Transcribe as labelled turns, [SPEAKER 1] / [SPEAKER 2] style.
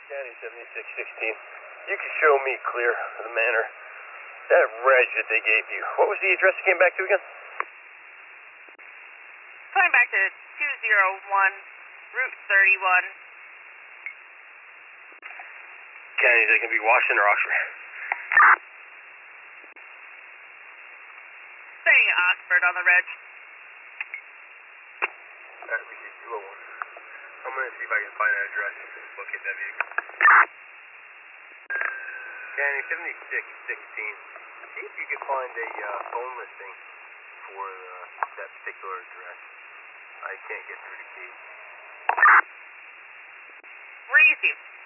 [SPEAKER 1] County 7616. You can show me clear of the manor. That reg that they gave you, what was the address it came back to again?
[SPEAKER 2] Coming back to 201, Route 31.
[SPEAKER 1] County, is that going to be Washington or Oxford?
[SPEAKER 2] Saying Oxford on the reg.
[SPEAKER 1] Alright, we see 201. I'm going to see if I can find that address and locate that vehicle. County 7616. See if you can find a phone listing for that particular address. I can't get through the key.
[SPEAKER 2] Where do you see?